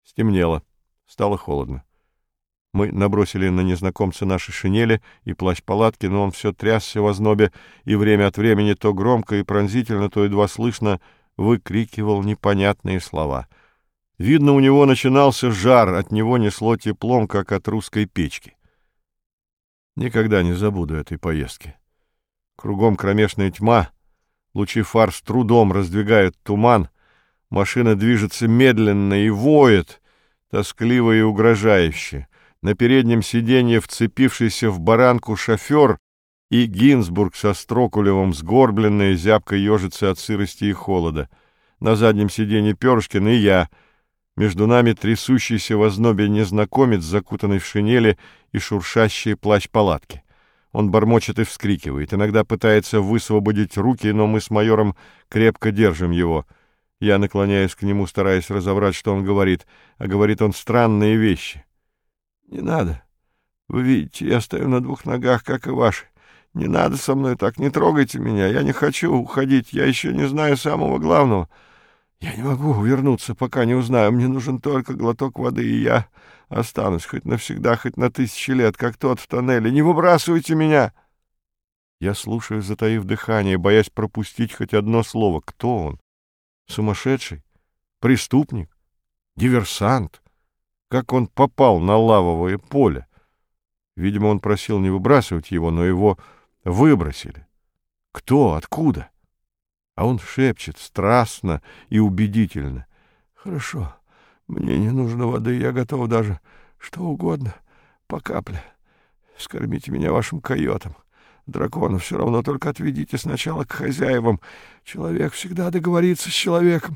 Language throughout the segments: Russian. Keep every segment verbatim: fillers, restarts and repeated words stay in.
Стемнело, стало холодно. Мы набросили на незнакомца наши шинели и плащ-палатки, но он все трясся в ознобе и время от времени то громко и пронзительно, то едва слышно выкрикивал непонятные слова. Видно, у него начинался жар, от него несло теплом, как от русской печки. Никогда не забуду этой поездки. Кругом кромешная тьма, лучи фар с трудом раздвигают туман, машина движется медленно и воет, тоскливо и угрожающе. На переднем сиденье вцепившийся в баранку шофер и Гинзбург со Строкулевым сгорбленные, зябко ежится от сырости и холода. На заднем сиденье Перышкин и я. Между нами трясущийся в ознобе незнакомец, закутанный в шинели и шуршащие плащ-палатки. Он бормочет и вскрикивает. Иногда пытается высвободить руки, но мы с майором крепко держим его. Я наклоняюсь к нему, стараясь разобрать, что он говорит. А говорит он странные вещи. «Не надо. Вы видите, я стою на двух ногах, как и ваши. Не надо со мной так, не трогайте меня. Я не хочу уходить, я еще не знаю самого главного. Я не могу вернуться, пока не узнаю. Мне нужен только глоток воды, и я останусь хоть навсегда, хоть на тысячи лет, как тот в тоннеле. Не выбрасывайте меня!» Я слушаю, затаив дыхание, боясь пропустить хоть одно слово. Кто он? Сумасшедший? Преступник? Диверсант? Как он попал на лавовое поле? Видимо, он просил не выбрасывать его, но его выбросили. Кто? Откуда? А он шепчет страстно и убедительно. «Хорошо, мне не нужно воды, я готов даже что угодно, по капле. Скормите меня вашим койотам. Дракона все равно, только отведите сначала к хозяевам. Человек всегда договорится с человеком».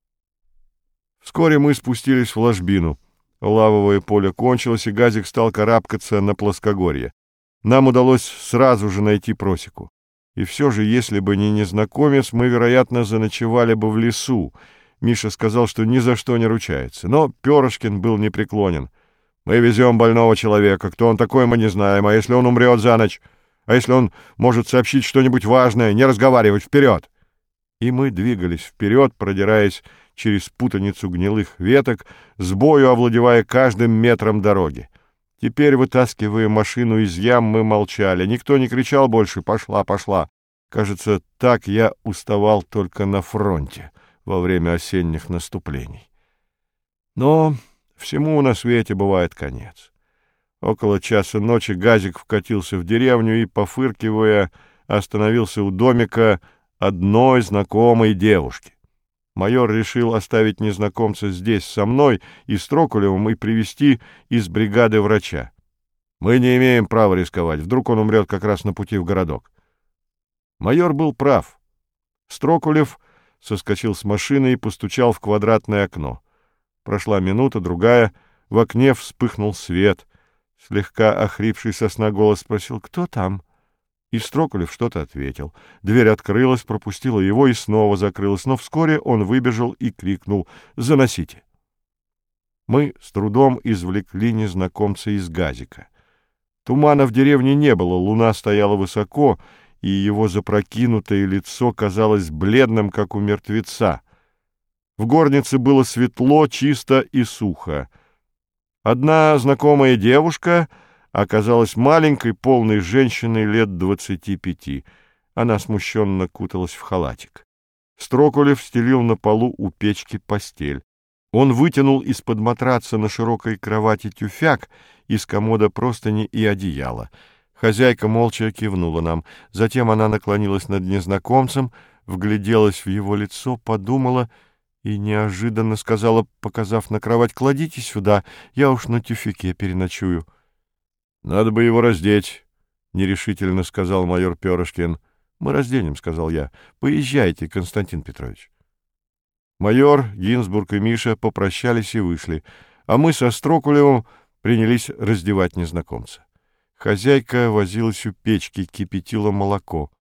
Вскоре мы спустились в ложбину. Лавовое поле кончилось, и газик стал карабкаться на плоскогорье. Нам удалось сразу же найти просеку. И все же, если бы не незнакомец, мы, вероятно, заночевали бы в лесу. Миша сказал, что ни за что не ручается. Но Перышкин был непреклонен. «Мы везем больного человека. Кто он такой, мы не знаем. А если он умрет за ночь? А если он может сообщить что-нибудь важное? Не разговаривать. Вперед!» И мы двигались вперед, продираясь через путаницу гнилых веток, с бою овладевая каждым метром дороги. Теперь, вытаскивая машину из ям, мы молчали. Никто не кричал больше «пошла, пошла». Кажется, так я уставал только на фронте во время осенних наступлений. Но всему на свете бывает конец. Около часа ночи газик вкатился в деревню и, пофыркивая, остановился у домика одной знакомой девушки. Майор решил оставить незнакомца здесь со мной и Строкулевым и привезти из бригады врача. Мы не имеем права рисковать, вдруг он умрет как раз на пути в городок. Майор был прав. Строкулев соскочил с машины и постучал в квадратное окно. Прошла минута, другая, в окне вспыхнул свет. Слегка охрипший со сна голос спросил: «Кто там?» И Строкулев что-то ответил. Дверь открылась, пропустила его и снова закрылась, но вскоре он выбежал и крикнул: «Заносите!». Мы с трудом извлекли незнакомца из газика. Тумана в деревне не было, луна стояла высоко, и его запрокинутое лицо казалось бледным, как у мертвеца. В горнице было светло, чисто и сухо. Одна знакомая девушка оказалась маленькой, полной женщиной лет двадцати пяти. Она смущенно куталась в халатик. Строкулев стелил на полу у печки постель. Он вытянул из-под матраца на широкой кровати тюфяк, из комода простыни и одеяло. Хозяйка молча кивнула нам. Затем она наклонилась над незнакомцем, вгляделась в его лицо, подумала и неожиданно сказала, показав на кровать: «Кладите сюда, я уж на тюфяке переночую». «Надо бы его раздеть», — нерешительно сказал майор Перышкин. «Мы разденем», — сказал я. «Поезжайте, Константин Петрович». Майор, Гинзбург и Миша попрощались и вышли, а мы со Строкулевым принялись раздевать незнакомца. Хозяйка возилась у печки, кипятила молоко.